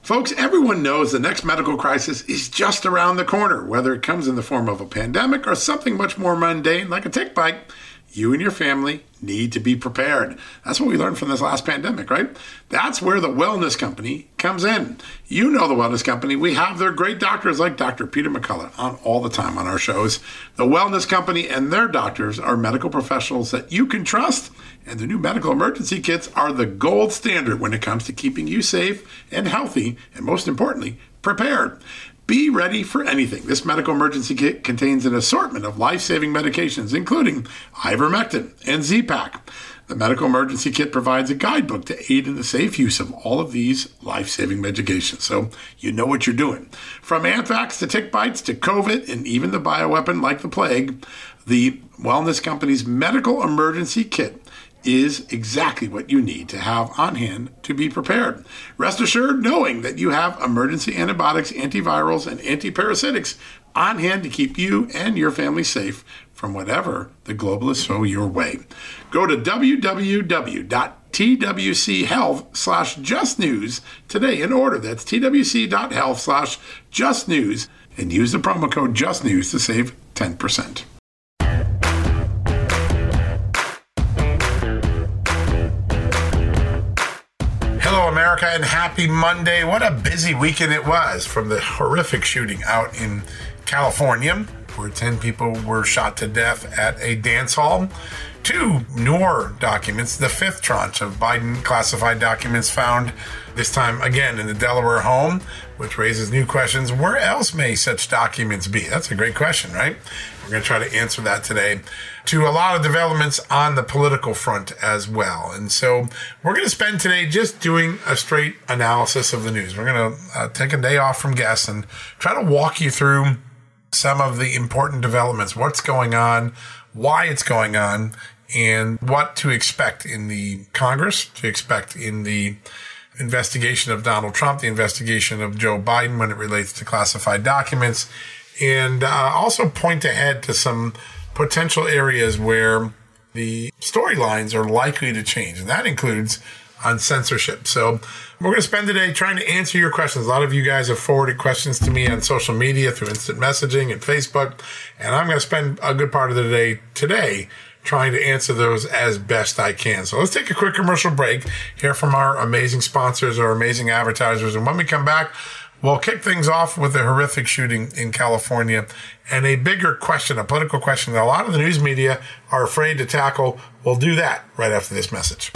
Folks, everyone knows the next medical crisis is just around the corner, whether it comes in the form of a pandemic or something much more mundane like a tick bite. You and your family need to be prepared. That's what we learned from this last pandemic, right? That's where the Wellness Company comes in. You know the Wellness Company. We have their great doctors like Dr. Peter McCullough on all the time on our shows. The Wellness Company and their doctors are medical professionals that you can trust, and the new medical emergency kits are the gold standard when it comes to keeping you safe and healthy, and most importantly, prepared. Be ready for anything. This medical emergency kit contains an assortment of life-saving medications, including ivermectin and Z-Pak. The medical emergency kit provides a guidebook to aid in the safe use of all of these life-saving medications, so you know what you're doing. From anthrax to tick bites to COVID and even the bioweapon like the plague, the Wellness Company's medical emergency kit is exactly what you need to have on hand to be prepared. Rest assured knowing that you have emergency antibiotics, antivirals, and antiparasitics on hand to keep you and your family safe from whatever the globalists throw your way. Go to www.twchealth/justnews today and order. That's twc.health/justnews and use the promo code JUSTNEWS to save 10%. Hello, America, and happy Monday. What a busy weekend it was, from the horrific shooting out in California, where 10 people were shot to death at a dance hall, to Noor documents, the fifth tranche of Biden classified documents found, this time again in the Delaware home, which raises new questions. Where else may such documents be? That's a great question, right? We're going to try to answer that today. To a lot of developments on the political front as well. And so we're going to spend today just doing a straight analysis of the news. We're going to take a day off from guests and try to walk you through some of the important developments, what's going on, why it's going on, and what to expect in the Congress, to expect in the investigation of Donald Trump, the investigation of Joe Biden when it relates to classified documents, and also point ahead to some potential areas where the storylines are likely to change, and that includes on censorship. So we're going to spend the day trying to answer your questions. A lot of you guys have forwarded questions to me on social media through instant messaging and Facebook, and I'm going to spend a good part of the day today trying to answer those as best I can. So let's take a quick commercial break, hear from our amazing sponsors, our amazing advertisers, and when we come back, we'll kick things off with a horrific shooting in California and a bigger question, a political question that a lot of the news media are afraid to tackle. We'll do that right after this message.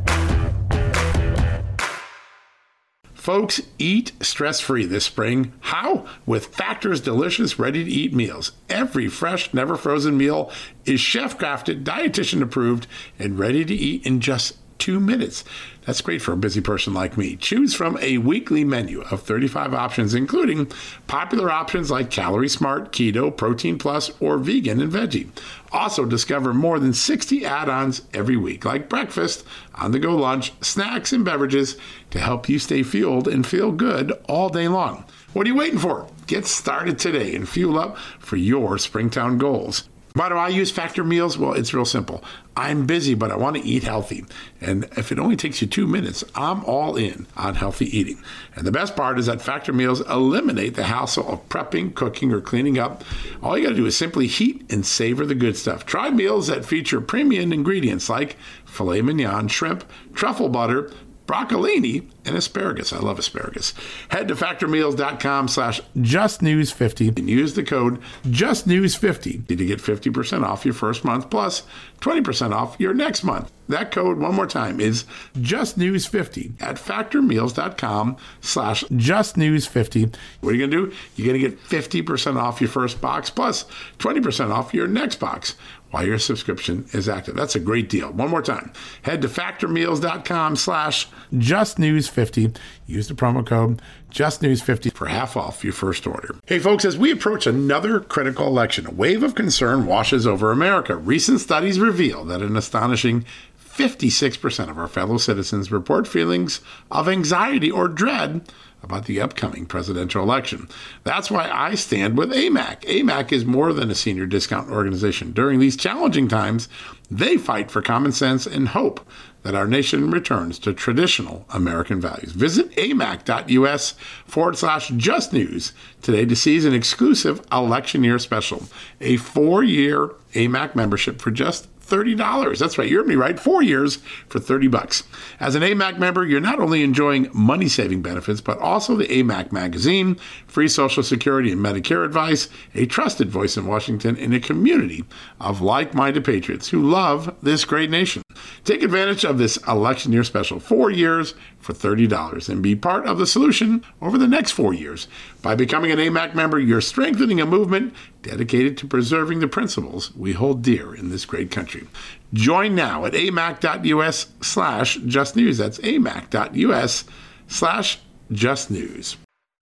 Folks, eat stress-free this spring. How? With Factor's delicious, ready-to-eat meals. Every fresh, never-frozen meal is chef-crafted, dietitian-approved, and ready to eat in just 2 minutes. That's great for a busy person like me. Choose from a weekly menu of 35 options, including popular options like Calorie Smart, Keto, Protein Plus, or Vegan and Veggie. Also discover more than 60 add-ons every week, like breakfast, on-the-go lunch, snacks, and beverages to help you stay fueled and feel good all day long. What are you waiting for? Get started today and fuel up for your Springtown goals. Why do I use Factor meals? Well, it's real simple. I'm busy, but I want to eat healthy. And if it only takes you 2 minutes, I'm all in on healthy eating. And the best part is that Factor meals eliminate the hassle of prepping, cooking, or cleaning up. All you got to do is simply heat and savor the good stuff. Try meals that feature premium ingredients like filet mignon, shrimp, truffle butter, broccolini, and asparagus. I love asparagus. Head to factormeals.com/justnews50 and use the code justnews50 to get 50% off your first month plus 20% off your next month. That code, one more time, is justnews50 at factormeals.com/justnews50. What are you going to do? You're going to get 50% off your first box plus 20% off your next box while your subscription is active. That's a great deal. One more time. Head to factormeals.com/justnews50. Use the promo code JustNews50 for half off your first order. Hey folks, as we approach another critical election, a wave of concern washes over America. Recent studies reveal that an astonishing 56% of our fellow citizens report feelings of anxiety or dread about the upcoming presidential election. That's why I stand with AMAC. AMAC is more than a senior discount organization. During these challenging times, they fight for common sense and hope that our nation returns to traditional American values. Visit amac.us/justnews today to seize an exclusive election year special, a 4-year AMAC membership for just $30. That's right. You heard me right. 4 years for $30. As an AMAC member, you're not only enjoying money-saving benefits, but also the AMAC magazine, free Social Security and Medicare advice, a trusted voice in Washington, and a community of like-minded patriots who love this great nation. Take advantage of this election year special, 4 years for $30, and be part of the solution over the next 4 years. By becoming an AMAC member, you're strengthening a movement dedicated to preserving the principles we hold dear in this great country. Join now at amac.us/justnews. That's amac.us/justnews.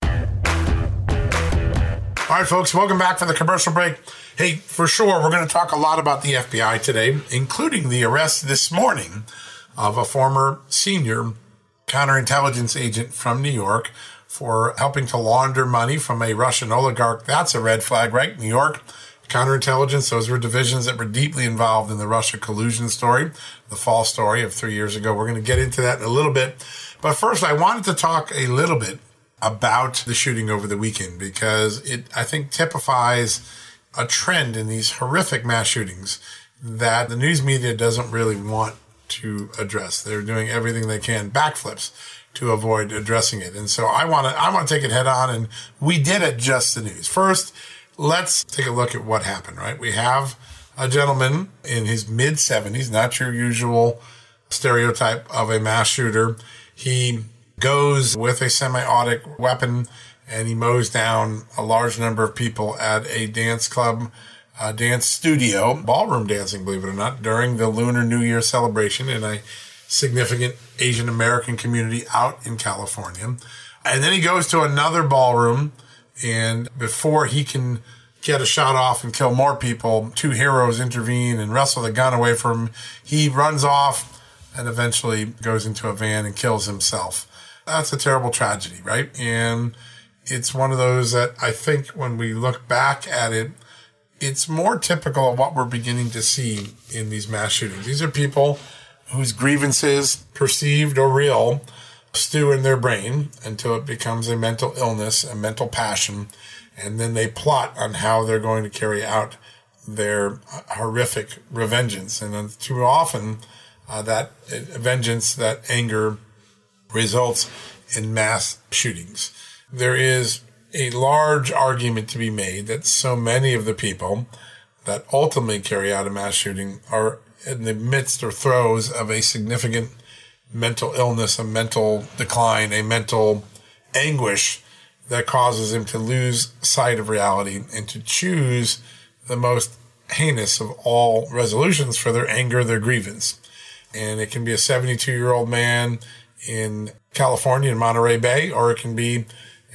All right, folks, welcome back from the commercial break. Hey, for sure, we're going to talk a lot about the FBI today, including the arrest this morning of a former senior counterintelligence agent from New York for helping to launder money from a Russian oligarch. That's a red flag, right? New York, counterintelligence, those were divisions that were deeply involved in the Russia collusion story, the false story of 3 years ago. We're going to get into that in a little bit. But first, I wanted to talk a little bit about the shooting over the weekend because it, I think, typifies a trend in these horrific mass shootings that the news media doesn't really want to address. They're doing everything they can, backflips, to avoid addressing it. And so I want to take it head on, and we did it Just the News. First, let's take a look at what happened, right? We have a gentleman in his mid-70s, not your usual stereotype of a mass shooter. He goes with a semi-automatic weapon and he mows down a large number of people at a dance club, dance studio, ballroom dancing, believe it or not, during the Lunar New Year celebration in a significant Asian American community out in California. And then he goes to another ballroom, and before he can get a shot off and kill more people, two heroes intervene and wrestle the gun away from him. He runs off and eventually goes into a van and kills himself. That's a terrible tragedy, right? And it's one of those that I think when we look back at it, it's more typical of what we're beginning to see in these mass shootings. These are people whose grievances, perceived or real, stew in their brain until it becomes a mental illness, a mental passion, and then they plot on how they're going to carry out their horrific revengeance. And then too often, that vengeance, that anger, results in mass shootings. There is a large argument to be made that so many of the people that ultimately carry out a mass shooting are in the midst or throes of a significant mental illness, a mental decline, a mental anguish that causes them to lose sight of reality and to choose the most heinous of all resolutions for their anger, their grievance. And it can be a 72-year-old man in California, in Monterey Bay, or it can be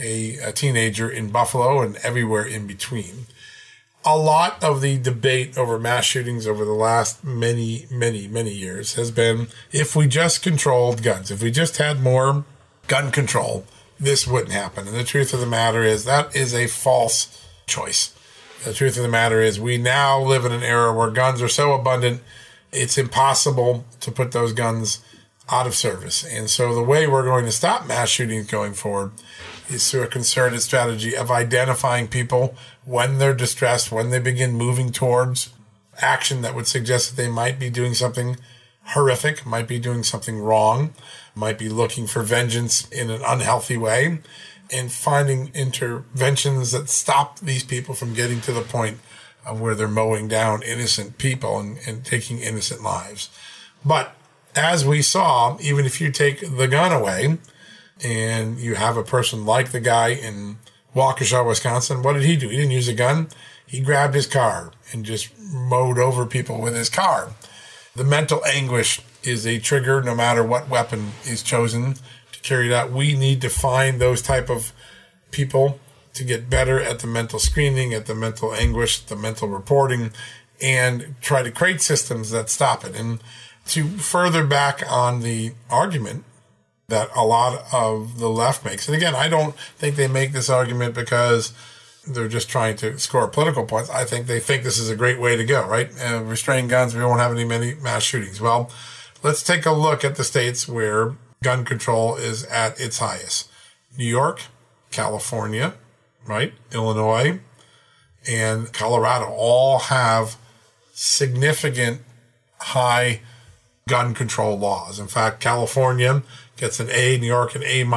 a teenager in Buffalo and everywhere in between. A lot of the debate over mass shootings over the last many years has been, if we just controlled guns, if we just had more gun control, this wouldn't happen. And the truth of the matter is that is a false choice. The truth of the matter is we now live in an era where guns are so abundant, it's impossible to put those guns out of service. And so the way we're going to stop mass shootings going forward is through a concerted strategy of identifying people when they're distressed, when they begin moving towards action that would suggest that they might be doing something horrific, might be doing something wrong, might be looking for vengeance in an unhealthy way, and finding interventions that stop these people from getting to the point of where they're mowing down innocent people and taking innocent lives. But as we saw, even if you take the gun away and you have a person like the guy in Waukesha, Wisconsin, what did he do? He didn't use a gun. He grabbed his car and just mowed over people with his car. The mental anguish is a trigger no matter what weapon is chosen to carry it out. We need to find those type of people to get better at the mental screening, at the mental anguish, the mental reporting, and try to create systems that stop it. And to further back on the argument that a lot of the left makes, and again, I don't think they make this argument because they're just trying to score political points. I think they think this is a great way to go, right? Restrain guns, we won't have many mass shootings. Well, let's take a look at the states where gun control is at its highest. New York, California, right? Illinois, and Colorado all have significant high gun control laws. In fact, California gets an A, New York an A-,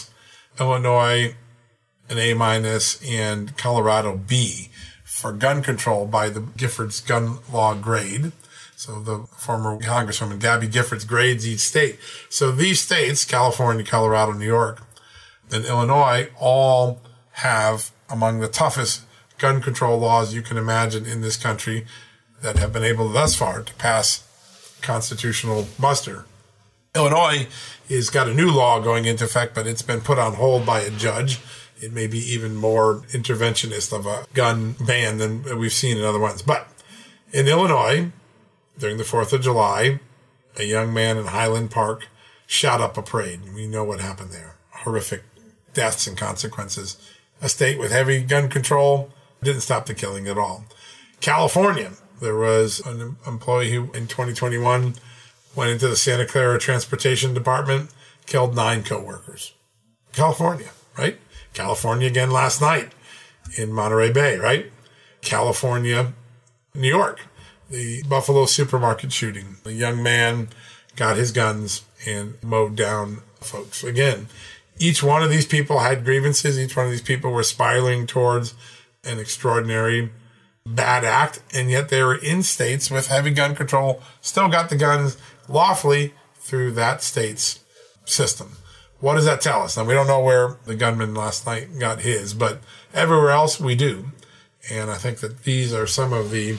Illinois an A-, and Colorado B for gun control by the Giffords gun law grade. So the former Congresswoman Gabby Giffords grades each state. So these states, California, Colorado, New York, and Illinois, all have among the toughest gun control laws you can imagine in this country that have been able thus far to pass constitutional muster. Illinois has got a new law going into effect, but it's been put on hold by a judge. It may be even more interventionist of a gun ban than we've seen in other ones. But in Illinois, during the 4th of July, a young man in Highland Park shot up a parade. We know what happened there. Horrific deaths and consequences. A state with heavy gun control didn't stop the killing at all. California, there was an employee who in 2021 went into the Santa Clara Transportation Department, killed 9 coworkers. California, right? California again last night in Monterey Bay, right? California, New York, the Buffalo supermarket shooting. The young man got his guns and mowed down folks. Again, each one of these people had grievances. Each one of these people were spiraling towards an extraordinary bad act, and yet they were in states with heavy gun control, still got the guns lawfully through that state's system. What does that tell us? Now, we don't know where the gunman last night got his, but everywhere else we do. And I think that these are some of the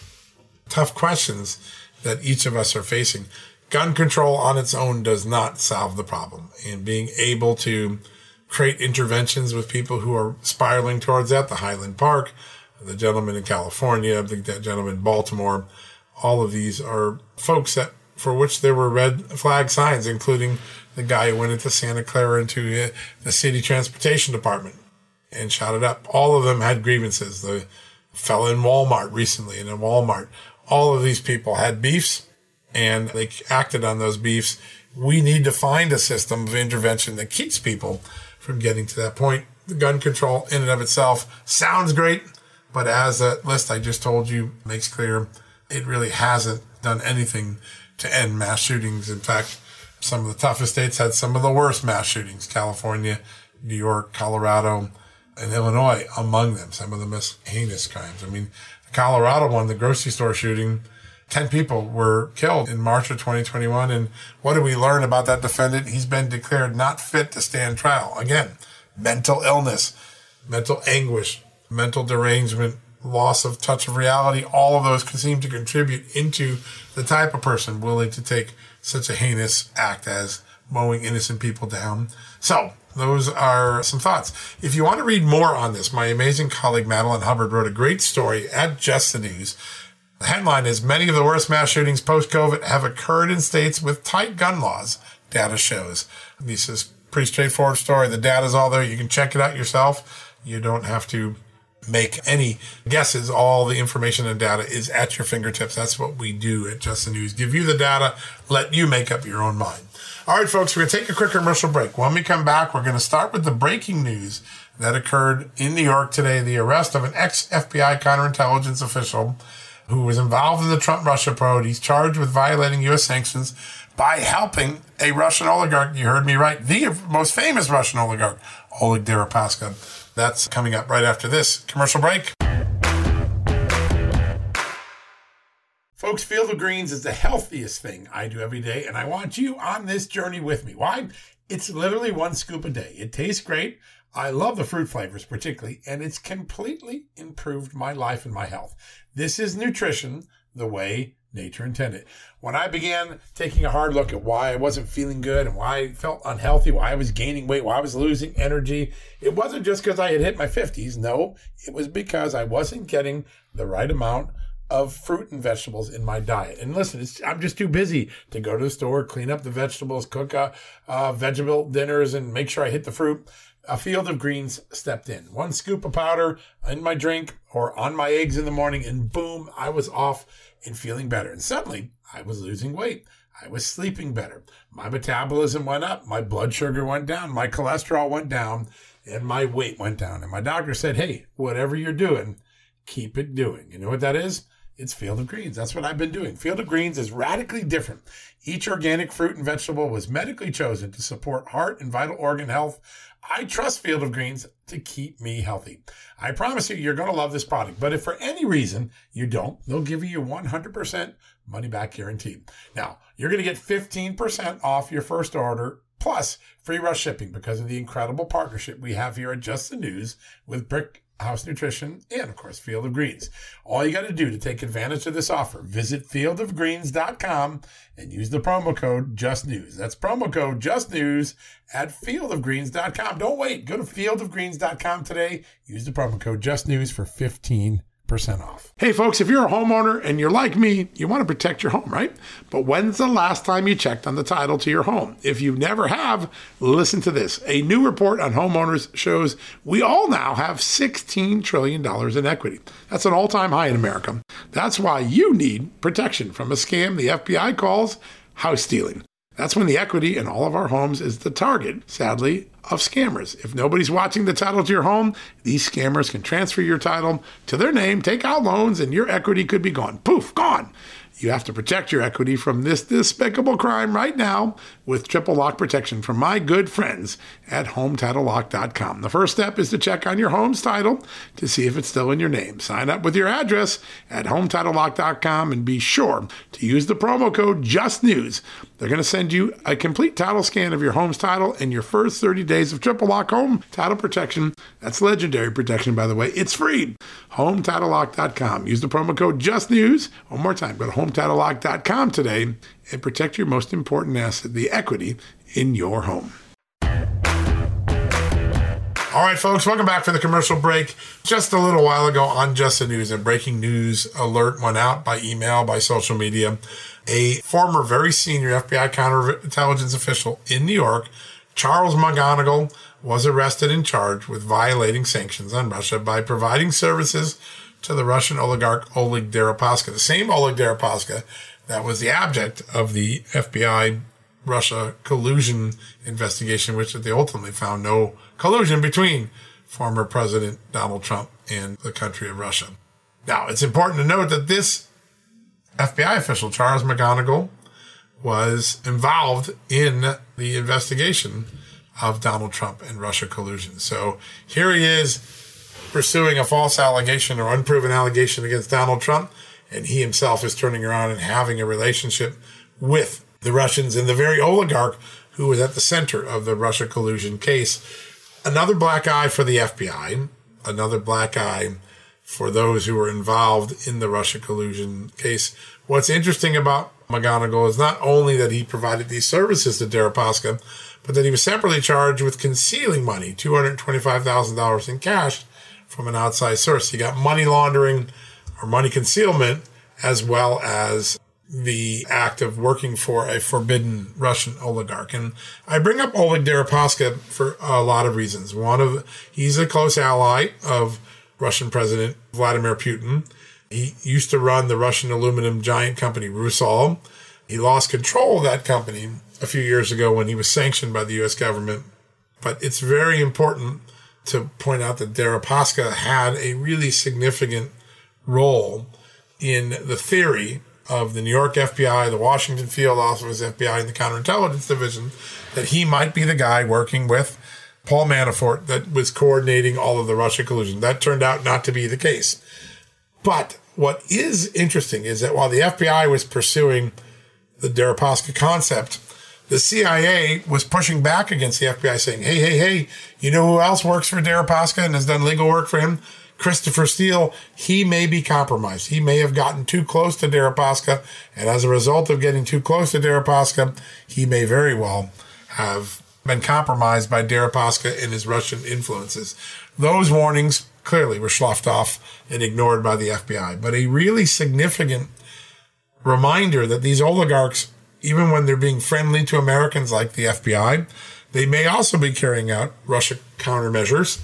tough questions that each of us are facing. Gun control on its own does not solve the problem. And being able to create interventions with people who are spiraling towards that, the Highland Park, the gentleman in California, I think that gentleman in Baltimore, all of these are folks that for which there were red flag signs, including the guy who went into Santa Clara into the city transportation department and shot it up. All of them had grievances. The fellow in Walmart recently, and in Walmart, all of these people had beefs and they acted on those beefs. We need to find a system of intervention that keeps people from getting to that point. The gun control in and of itself sounds great, but as that list I just told you makes clear, it really hasn't done anything to end mass shootings. In fact, some of the toughest states had some of the worst mass shootings. California, New York, Colorado, and Illinois among them, some of the most heinous crimes. I mean, the Colorado one, the grocery store shooting, 10 people were killed in March of 2021. And what did we learn about that defendant? He's been declared not fit to stand trial. Again, mental illness, mental anguish, mental derangement, loss of touch of reality, all of those can seem to contribute into the type of person willing to take such a heinous act as mowing innocent people down. So those are some thoughts. If you want to read more on this, my amazing colleague Madeline Hubbard wrote a great story at Just the News. The headline is, many of the worst mass shootings post-COVID have occurred in states with tight gun laws, data shows. This is a pretty straightforward story. The data's all there. You can check it out yourself. You don't have to make any guesses. All the information and data is at your fingertips. That's what we do at Just the News. Give you the data, let you make up your own mind. All right, folks, we're going to take a quick commercial break. When we come back, we're going to start with the breaking news that occurred in New York today, the arrest of an ex-FBI counterintelligence official who was involved in the Trump-Russia probe. He's charged with violating U.S. sanctions by helping a Russian oligarch. You heard me right. The most famous Russian oligarch, Oleg Deripaska. That's coming up right after this commercial break. Folks, Field of Greens is the healthiest thing I do every day, and I want you on this journey with me. Why? It's literally 1 scoop a day. It tastes great. I love the fruit flavors particularly, and it's completely improved my life and my health. This is nutrition the way nature intended. When I began taking a hard look at why I wasn't feeling good and why I felt unhealthy, why I was gaining weight, why I was losing energy, it wasn't just because I had hit my 50s. No, it was because I wasn't getting the right amount of fruit and vegetables in my diet. And listen, I'm just too busy to go to the store, clean up the vegetables, cook vegetable dinners, and make sure I hit the fruit. A Field of Greens stepped in. 1 scoop of powder in my drink or on my eggs in the morning, and boom, I was off and feeling better. And suddenly, I was losing weight. I was sleeping better. My metabolism went up. My blood sugar went down. My cholesterol went down. And my weight went down. And my doctor said, hey, whatever you're doing, keep it doing. You know what that is? It's Field of Greens. That's what I've been doing. Field of Greens is radically different. Each organic fruit and vegetable was medically chosen to support heart and vital organ health. I trust Field of Greens to keep me healthy. I promise you, you're going to love this product. But if for any reason you don't, they'll give you 100% money back guarantee. Now, you're going to get 15% off your first order plus free rush shipping because of the incredible partnership we have here at Just the News with Brick House Nutrition and, of course, Field of Greens. All you got to do to take advantage of this offer, visit fieldofgreens.com and use the promo code JustNews. That's promo code JustNews at fieldofgreens.com. Don't wait. Go to fieldofgreens.com today. Use the promo code JustNews for 15% off. Hey folks, if you're a homeowner and you're like me, you want to protect your home, right? But when's the last time you checked on the title to your home? If you never have, listen to this. A new report on homeowners shows we all now have $16 trillion in equity. That's an all-time high in America. That's why you need protection from a scam the FBI calls house stealing. That's when the equity in all of our homes is the target, sadly, of scammers. If nobody's watching the title to your home, these scammers can transfer your title to their name, take out loans, and your equity could be gone. Poof, gone. You have to protect your equity from this despicable crime right now with triple lock protection from my good friends at HomeTitleLock.com. The first step is to check on your home's title to see if it's still in your name. Sign up with your address at HomeTitleLock.com and be sure to use the promo code JustNews. They're going to send you a complete title scan of your home's title and your first 30 days of triple lock home title protection. That's legendary protection, by the way. It's free. HomeTitleLock.com. Use the promo code JustNews. One more time, go to HomeTitleLock.com today and protect your most important asset, the equity in your home. All right, folks, welcome back for the commercial break. Just a little while ago on Just the News, a breaking news alert went out by email, by social media. A former very senior FBI counterintelligence official in New York, Charles McGonigal, was arrested and charged with violating sanctions on Russia by providing services to the Russian oligarch Oleg Deripaska, the same Oleg Deripaska that was the object of the FBI Russia collusion investigation, which they ultimately found no collusion between former President Donald Trump and the country of Russia. Now, it's important to note that this FBI official, Charles McGonigal, was involved in the investigation of Donald Trump and Russia collusion. So here he is pursuing a false allegation or unproven allegation against Donald Trump, and he himself is turning around and having a relationship with the Russians and the very oligarch who was at the center of the Russia collusion case. Another black eye for the FBI, another black eye for those who were involved in the Russia collusion case. What's interesting about McGonigal is not only that he provided these services to Deripaska, but that he was separately charged with concealing money, $225,000 in cash from an outside source. He got money laundering or money concealment, as well as the act of working for a forbidden Russian oligarch. And I bring up Oleg Deripaska for a lot of reasons. He's a close ally of Russian President Vladimir Putin. He used to run the Russian aluminum giant company Rusal. He lost control of that company a few years ago when he was sanctioned by the U.S. government. But it's very important to point out that Deripaska had a really significant role in the theory of the New York FBI, the Washington Field Office FBI, and the Counterintelligence Division, that he might be the guy working with Paul Manafort that was coordinating all of the Russia collusion. That turned out not to be the case. But what is interesting is that while the FBI was pursuing the Deripaska concept, the CIA was pushing back against the FBI, saying, hey, you know who else works for Deripaska and has done legal work for him? Christopher Steele. He may be compromised. He may have gotten too close to Deripaska, and as a result of getting too close to Deripaska, he may very well have been compromised by Deripaska and his Russian influences. Those warnings clearly were sloughed off and ignored by the FBI. But a really significant reminder that these oligarchs, even when they're being friendly to Americans like the FBI, they may also be carrying out Russia countermeasures.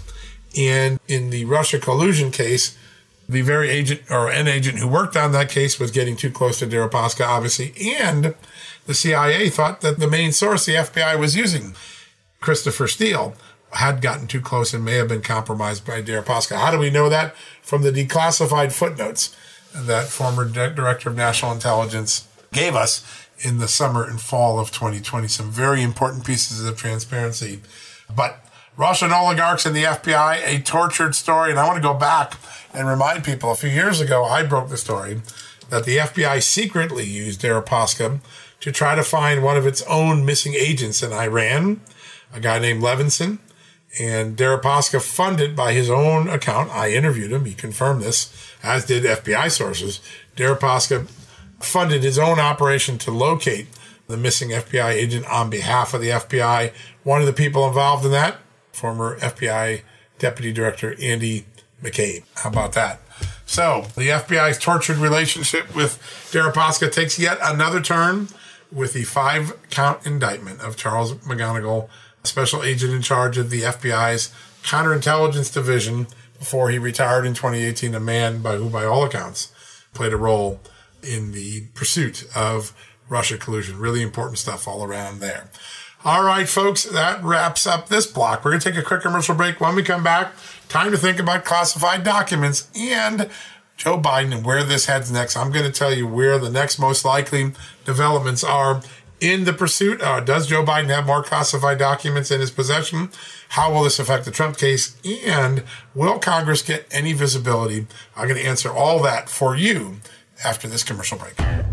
And in the Russia collusion case, the very agent or an agent who worked on that case was getting too close to Deripaska, obviously. And the CIA thought that the main source the FBI was using, Christopher Steele, had gotten too close and may have been compromised by Deripaska. How do we know that? From the declassified footnotes that former Director of National Intelligence gave us in the summer and fall of 2020. Some very important pieces of transparency. But Russian oligarchs and the FBI, a tortured story. And I want to go back and remind people, a few years ago, I broke the story that the FBI secretly used Deripaska to try to find one of its own missing agents in Iran, a guy named Levinson. And Deripaska, funded by his own account, I interviewed him, he confirmed this, as did FBI sources. Deripaska funded his own operation to locate the missing FBI agent on behalf of the FBI. One of the people involved in that, former FBI Deputy Director Andy McCabe. How about that? So the FBI's tortured relationship with Deripaska takes yet another turn with the 5-count indictment of Charles McGonigal, special agent in charge of the FBI's counterintelligence division before he retired in 2018, a man who, by all accounts, played a role in the pursuit of Russia collusion. Really important stuff all around there. All right, folks, that wraps up this block. We're going to take a quick commercial break. When we come back, time to think about classified documents and Joe Biden and where this heads next. I'm going to tell you where the next most likely developments are in the pursuit. Does Joe Biden have more classified documents in his possession? How will this affect the Trump case? And will Congress get any visibility? I'm going to answer all that for you after this commercial break.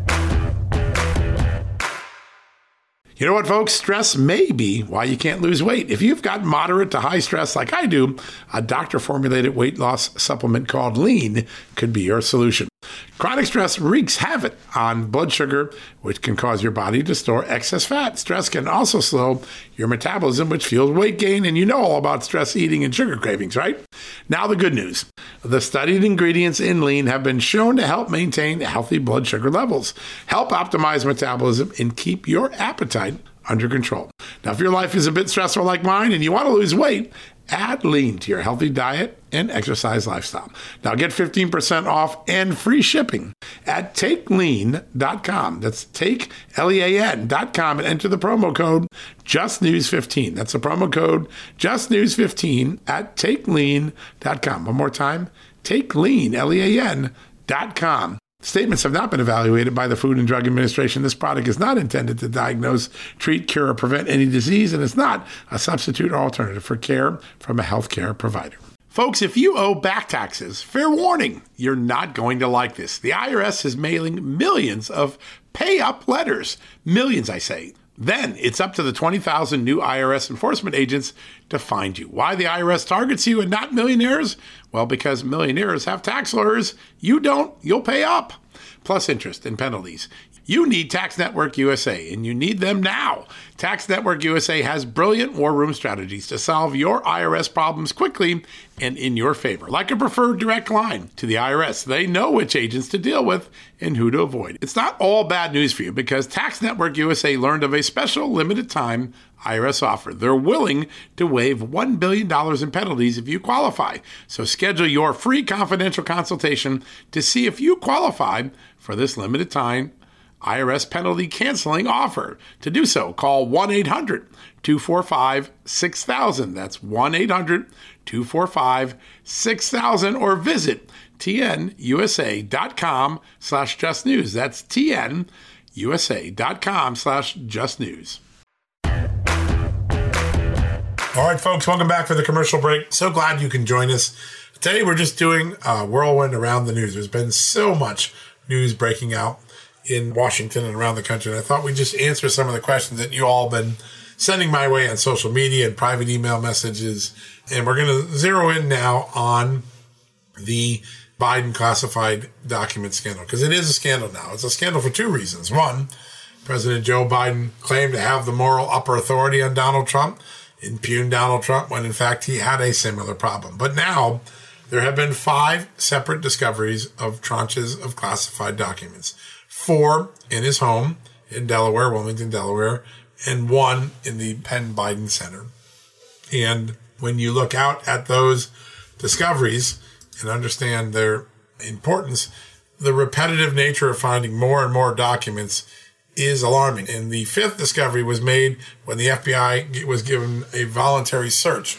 You know what, folks? Stress may be why you can't lose weight. If you've got moderate to high stress like I do, a doctor-formulated weight loss supplement called Lean could be your solution. Chronic stress wreaks havoc on blood sugar, which can cause your body to store excess fat. Stress can also slow your metabolism, which fuels weight gain, and you know all about stress eating and sugar cravings, right? Now the good news. The studied ingredients in Lean have been shown to help maintain healthy blood sugar levels, help optimize metabolism, and keep your appetite under control. Now, if your life is a bit stressful like mine and you want to lose weight, add Lean to your healthy diet and exercise lifestyle. Now get 15% off and free shipping at TakeLean.com. That's take, Lean.com, and enter the promo code JustNews15. That's the promo code JustNews15 at TakeLean.com. One more time, TakeLean, Lean.com. Statements have not been evaluated by the Food and Drug Administration. This product is not intended to diagnose, treat, cure, or prevent any disease, and it's not a substitute or alternative for care from a healthcare provider. Folks, if you owe back taxes, fair warning, you're not going to like this. The IRS is mailing millions of pay-up letters. Millions, I say. Then it's up to the 20,000 new IRS enforcement agents to find you. Why the IRS targets you and not millionaires? Well, because millionaires have tax lawyers. You don't, you'll pay up, plus interest and penalties. You need Tax Network USA, and you need them now. Tax Network USA has brilliant war room strategies to solve your IRS problems quickly and in your favor. Like a preferred direct line to the IRS, they know which agents to deal with and who to avoid. It's not all bad news for you because Tax Network USA learned of a special limited time IRS offer. They're willing to waive $1 billion in penalties if you qualify. So schedule your free confidential consultation to see if you qualify for this limited time IRS penalty canceling offer. To do so, call 1-800-245-6000. That's 1-800-245-6000 or visit tnusa.com/justnews. That's tnusa.com/justnews. All right, folks, welcome back for the commercial break. So glad you can join us. Today, we're just doing a whirlwind around the news. There's been so much news breaking out in Washington and around the country. And I thought we'd just answer some of the questions that you all have been sending my way on social media and private email messages. And we're going to zero in now on the Biden classified document scandal, because it is a scandal now. It's a scandal for two reasons. One, President Joe Biden claimed to have the moral upper authority on Donald Trump, impugned Donald Trump when in fact he had a similar problem. But now there have been 5 separate discoveries of tranches of classified documents. 4 in his home in Delaware, Wilmington, Delaware, and 1 in the Penn Biden Center. And when you look out at those discoveries and understand their importance, the repetitive nature of finding more and more documents is alarming. And the 5th discovery was made when the FBI was given a voluntary search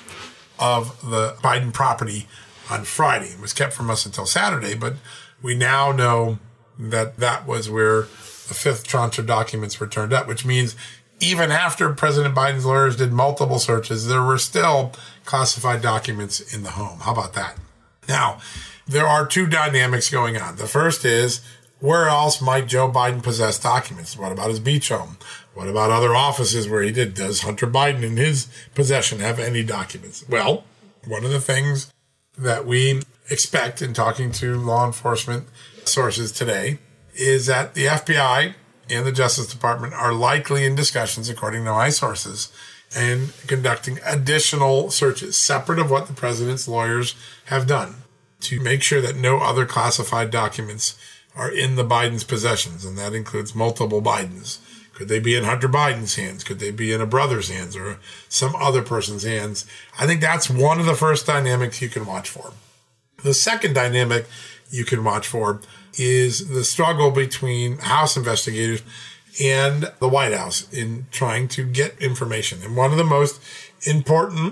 of the Biden property on Friday. It was kept from us until Saturday, but we now know that that was where the 5th tranche of documents were turned up, which means even after President Biden's lawyers did multiple searches, there were still classified documents in the home. How about that? Now, there are 2 dynamics going on. The first is, where else might Joe Biden possess documents? What about his beach home? What about other offices where he did? Does Hunter Biden in his possession have any documents? Well, one of the things that we expect in talking to law enforcement sources today is that the FBI and the Justice Department are likely in discussions, according to my sources, and conducting additional searches separate of what the president's lawyers have done to make sure that no other classified documents are in the Biden's possessions. And that includes multiple Bidens. Could they be in Hunter Biden's hands? Could they be in a brother's hands or some other person's hands? I think that's one of the first dynamics you can watch for. The second dynamic you can watch for is the struggle between House investigators and the White House in trying to get information. And one of the most important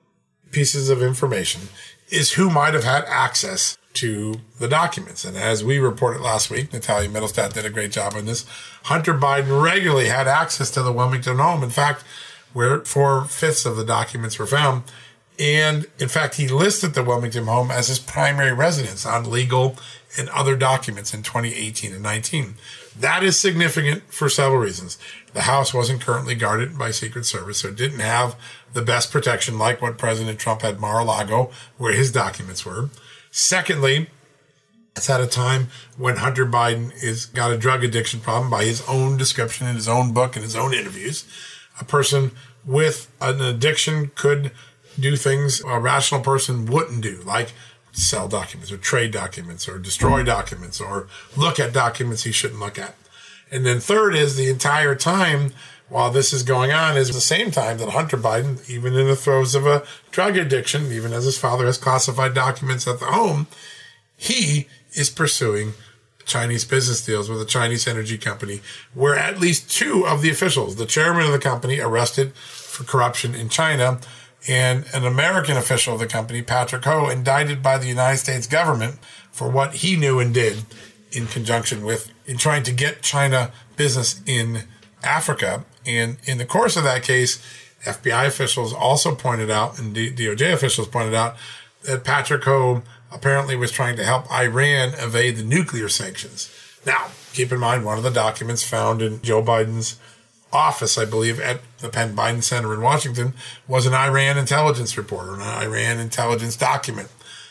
pieces of information is who might have had access to the documents. And as we reported last week, Natalia Mittelstadt did a great job on this, Hunter Biden regularly had access to the Wilmington home. In fact, where 4/5 of the documents were found. And in fact, he listed the Wilmington home as his primary residence on legal and other documents in 2018 and 19. That is significant for several reasons. The house wasn't currently guarded by Secret Service, so it didn't have the best protection like what President Trump had Mar-a-Lago, where his documents were. Secondly, it's at a time when Hunter Biden is got a drug addiction problem by his own description in his own book and his own interviews. A person with an addiction could do things a rational person wouldn't do, like sell documents or trade documents or destroy documents or look at documents he shouldn't look at. And then third is the entire time while this is going on is the same time that Hunter Biden, even in the throes of a drug addiction, even as his father has classified documents at the home, he is pursuing Chinese business deals with a Chinese energy company where at least 2 of the officials, the chairman of the company arrested for corruption in China, and an American official of the company, Patrick Ho, indicted by the United States government for what he knew and did in conjunction with in trying to get China business in Africa. And in the course of that case, FBI officials also pointed out, and DOJ officials pointed out, that Patrick Ho apparently was trying to help Iran evade the nuclear sanctions. Now, keep in mind, one of the documents found in Joe Biden's office, I believe, at the Penn Biden Center in Washington was an Iran intelligence report or an Iran intelligence document.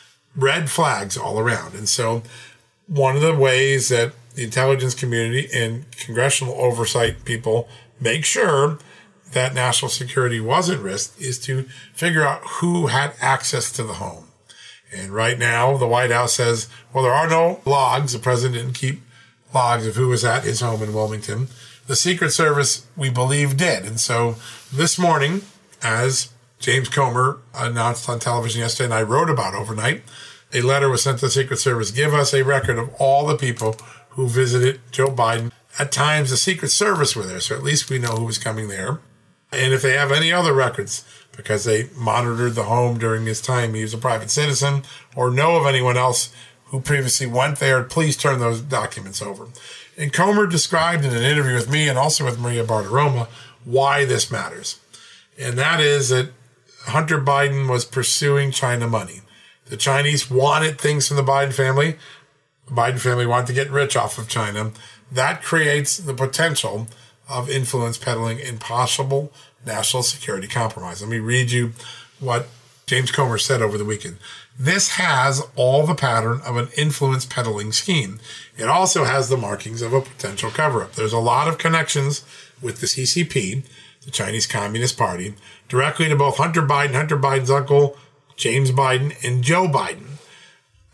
Red flags all around. And so one of the ways that the intelligence community and congressional oversight people make sure that national security wasn't risked is to figure out who had access to the home. And right now, the White House says, well, there are no logs. The president didn't keep logs of who was at his home in Wilmington. The Secret Service, we believe, did. And so this morning, as James Comer announced on television yesterday, and I wrote about overnight, a letter was sent to the Secret Service. Give us a record of all the people who visited Joe Biden. At times, the Secret Service were there, so at least we know who was coming there. And if they have any other records, because they monitored the home during his time, he was a private citizen, or know of anyone else who previously went there, please turn those documents over. And Comer described in an interview with me and also with Maria Bartiromo why this matters. And that is that Hunter Biden was pursuing China money. The Chinese wanted things from the Biden family. The Biden family wanted to get rich off of China. That creates the potential of influence peddling and possible national security compromise. Let me read you what James Comer said over the weekend. This has all the pattern of an influence peddling scheme. It also has the markings of a potential cover-up. There's a lot of connections with the CCP, the Chinese Communist Party, directly to both Hunter Biden, Hunter Biden's uncle, James Biden, and Joe Biden.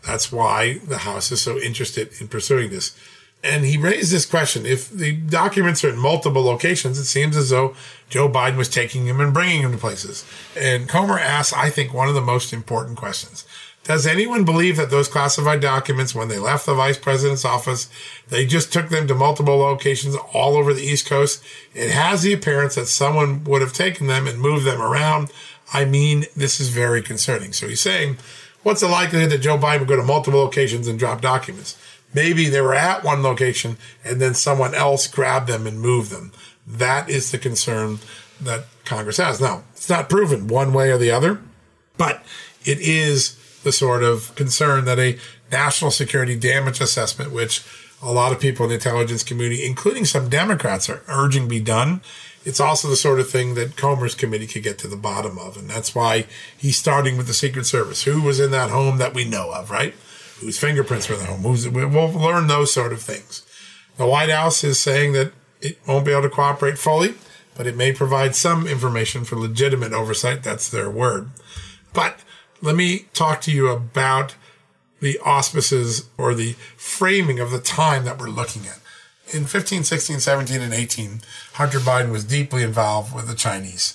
That's why the House is so interested in pursuing this. And he raised this question. If the documents are in multiple locations, it seems as though Joe Biden was taking them and bringing them to places. And Comer asks, I think, one of the most important questions. Does anyone believe that those classified documents, when they left the vice president's office, they just took them to multiple locations all over the East Coast? It has the appearance that someone would have taken them and moved them around. I mean, this is very concerning. So he's saying, what's the likelihood that Joe Biden would go to multiple locations and drop documents? Maybe they were at one location and then someone else grabbed them and moved them. That is the concern that Congress has. Now, it's not proven one way or the other, but it is the sort of concern that a national security damage assessment, which a lot of people in the intelligence community, including some Democrats, are urging be done. It's also the sort of thing that Comer's committee could get to the bottom of. And that's why he's starting with the Secret Service. Who was in that home that we know of, right? Whose fingerprints were in the home? We'll learn those sort of things. The White House is saying that it won't be able to cooperate fully, but it may provide some information for legitimate oversight. That's their word. But let me talk to you about the auspices or the framing of the time that we're looking at. In 15, 16, 17, and 18, Hunter Biden was deeply involved with the Chinese.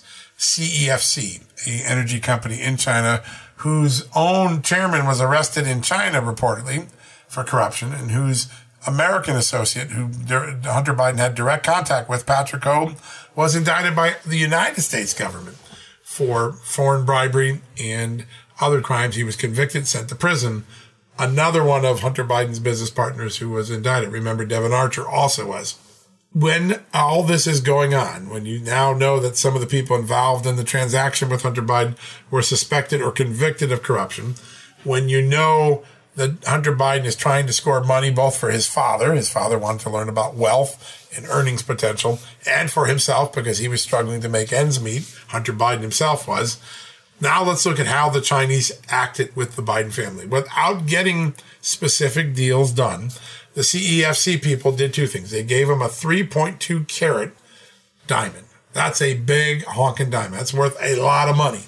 CEFC, an energy company in China, whose own chairman was arrested in China reportedly for corruption, and whose American associate, who Hunter Biden had direct contact with, Patrick Ho, was indicted by the United States government for foreign bribery and other crimes. He was convicted, sent to prison. Another one of Hunter Biden's business partners who was indicted, remember Devon Archer, also was. When all this is going on, when you now know that some of the people involved in the transaction with Hunter Biden were suspected or convicted of corruption, when you know that Hunter Biden is trying to score money both for his father wanted to learn about wealth and earnings potential, and for himself because he was struggling to make ends meet, Hunter Biden himself was. Now let's look at how the Chinese acted with the Biden family. Without getting specific deals done, the CEFC people did two things. They gave him a 3.2 carat diamond. That's a big honking diamond. That's worth a lot of money.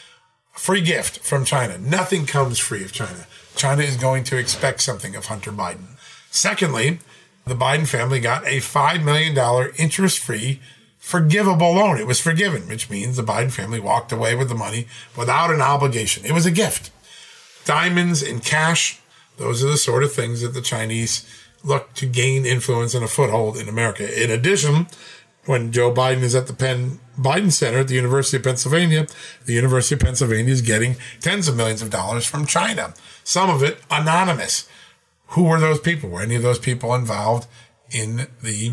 Free gift from China. Nothing comes free of China. China is going to expect something of Hunter Biden. Secondly, the Biden family got a $5 million interest-free forgivable loan. It was forgiven, which means the Biden family walked away with the money without an obligation. It was a gift. Diamonds and cash, those are the sort of things that the Chinese look to gain influence and a foothold in America. In addition, when Joe Biden is at the Penn Biden Center at the University of Pennsylvania, the University of Pennsylvania is getting tens of millions of dollars from China. Some of it anonymous. Who were those people? Were any of those people involved in the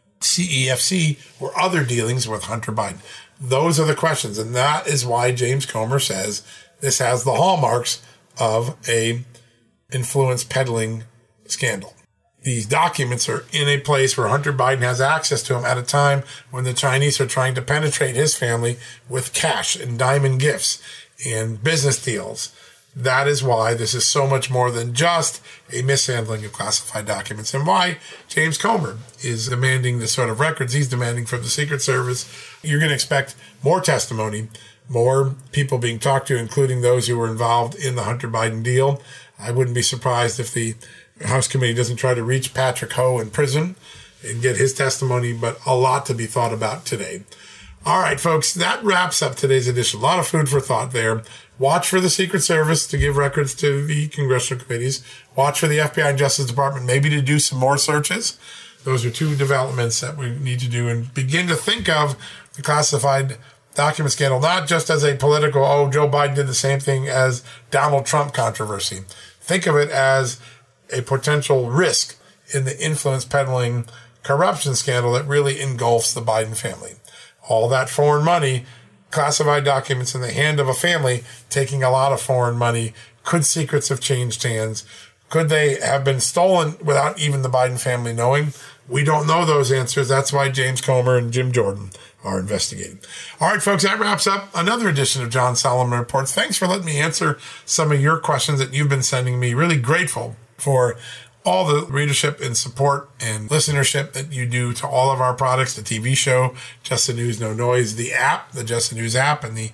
CEFC or other dealings with Hunter Biden? Those are the questions. And that is why James Comer says this has the hallmarks of a influence peddling scandal. These documents are in a place where Hunter Biden has access to them at a time when the Chinese are trying to penetrate his family with cash and diamond gifts and business deals. That is why this is so much more than just a mishandling of classified documents, and why James Comer is demanding the sort of records he's demanding from the Secret Service. You're going to expect more testimony, more people being talked to, including those who were involved in the Hunter Biden deal. I wouldn't be surprised if the House committee doesn't try to reach Patrick Ho in prison and get his testimony, but a lot to be thought about today. All right, folks, that wraps up today's edition. A lot of food for thought there. Watch for the Secret Service to give records to the congressional committees. Watch for the FBI and Justice Department maybe to do some more searches. Those are two developments that we need to do and begin to think of the classified document scandal, not just as a political, Joe Biden did the same thing as Donald Trump controversy. Think of it as a potential risk in the influence peddling corruption scandal that really engulfs the Biden family. All that foreign money, classified documents in the hand of a family taking a lot of foreign money. Could secrets have changed hands? Could they have been stolen without even the Biden family knowing? We don't know those answers. That's why James Comer and Jim Jordan are investigating. All right, folks, that wraps up another edition of John Solomon Reports. Thanks for letting me answer some of your questions that you've been sending me. Really grateful for all the readership and support and listenership that you do to all of our products, the TV show, Just the News, No Noise, the app, the Just the News app, and the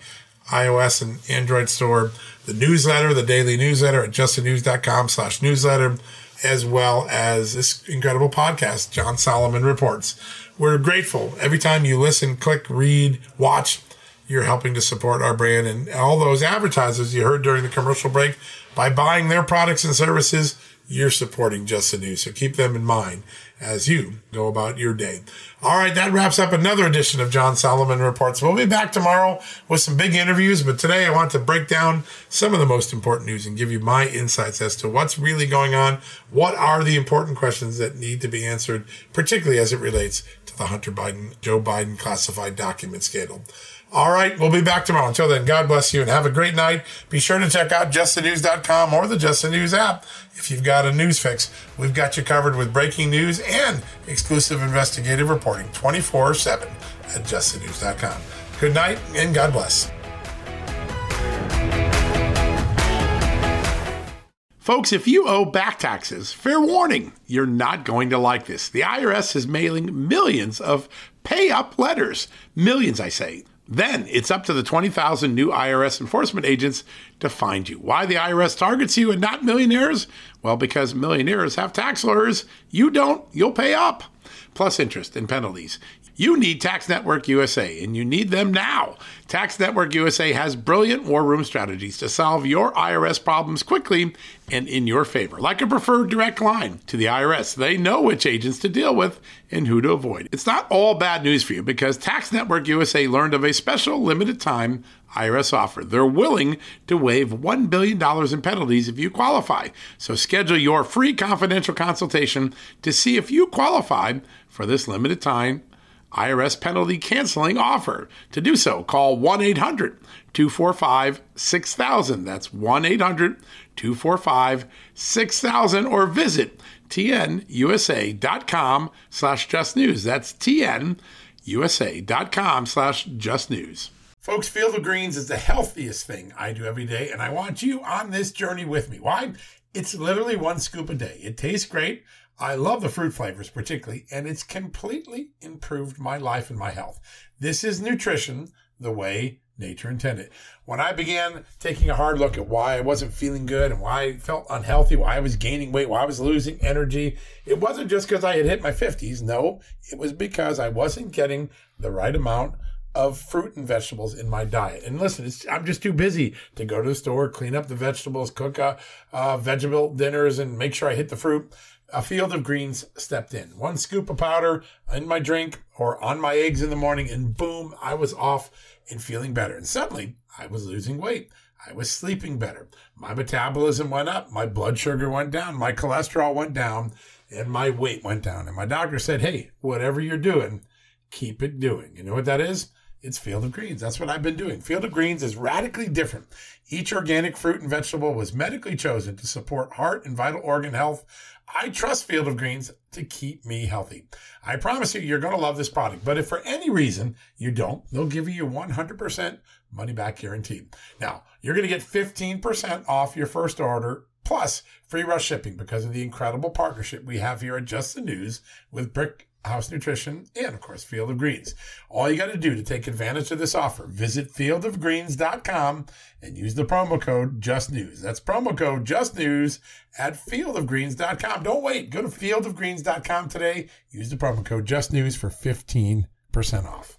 iOS and Android store, the newsletter, the daily newsletter at justthenews.com/newsletter, as well as this incredible podcast, John Solomon Reports. We're grateful every time you listen, click, read, watch. You're helping to support our brand and all those advertisers you heard during the commercial break. By buying their products and services, you're supporting Just the News. So keep them in mind as you go about your day. All right, that wraps up another edition of John Solomon Reports. We'll be back tomorrow with some big interviews, but today I want to break down some of the most important news and give you my insights as to what's really going on. What are the important questions that need to be answered, particularly as it relates to the Hunter Biden, Joe Biden classified document scandal. All right, we'll be back tomorrow. Until then, God bless you and have a great night. Be sure to check out justthenews.com or the Just the News app. If you've got a news fix, we've got you covered with breaking news and exclusive investigative reporting 24/7 at justthenews.com. Good night and God bless. Folks, if you owe back taxes, fair warning, you're not going to like this. The IRS is mailing millions of pay-up letters. Millions, I say. Then it's up to the 20,000 new IRS enforcement agents to find you. Why the IRS targets you and not millionaires? Well, because millionaires have tax lawyers. You don't, you'll pay up. Plus interest and penalties. You need Tax Network USA, and you need them now. Tax Network USA has brilliant war room strategies to solve your IRS problems quickly and in your favor. Like a preferred direct line to the IRS. They know which agents to deal with and who to avoid. It's not all bad news for you because Tax Network USA learned of a special limited time IRS offer. They're willing to waive $1 billion in penalties if you qualify. So schedule your free confidential consultation to see if you qualify for this limited time IRS penalty canceling offer. To do so, call 1-800-245-6000. That's 1-800-245-6000 or visit tnusa.com/justnews. That's tnusa.com/justnews. Folks, Field of Greens is the healthiest thing I do every day, and I want you on this journey with me. Why? It's literally one scoop a day. It tastes great. I love the fruit flavors particularly, and it's completely improved my life and my health. This is nutrition the way nature intended. When I began taking a hard look at why I wasn't feeling good and why I felt unhealthy, why I was gaining weight, why I was losing energy, it wasn't just because I had hit my 50s. No, it was because I wasn't getting the right amount of fruit and vegetables in my diet. And listen, I'm just too busy to go to the store, clean up the vegetables, cook vegetable dinners, and make sure I hit the fruit. A Field of Greens stepped in. One scoop of powder in my drink or on my eggs in the morning, and boom, I was off and feeling better. And suddenly, I was losing weight. I was sleeping better. My metabolism went up. My blood sugar went down. My cholesterol went down. And my weight went down. And my doctor said, hey, whatever you're doing, keep it doing. You know what that is? It's Field of Greens. That's what I've been doing. Field of Greens is radically different. Each organic fruit and vegetable was medically chosen to support heart and vital organ health. I trust Field of Greens to keep me healthy. I promise you, you're going to love this product. But if for any reason you don't, they'll give you a 100% money back guarantee. Now, you're going to get 15% off your first order plus free rush shipping because of the incredible partnership we have here at Just the News with Brick House Nutrition and, of course, Field of Greens. All you got to do to take advantage of this offer, visit fieldofgreens.com and use the promo code JustNews. That's promo code JustNews at fieldofgreens.com. Don't wait. Go to fieldofgreens.com today. Use the promo code JustNews for 15% off.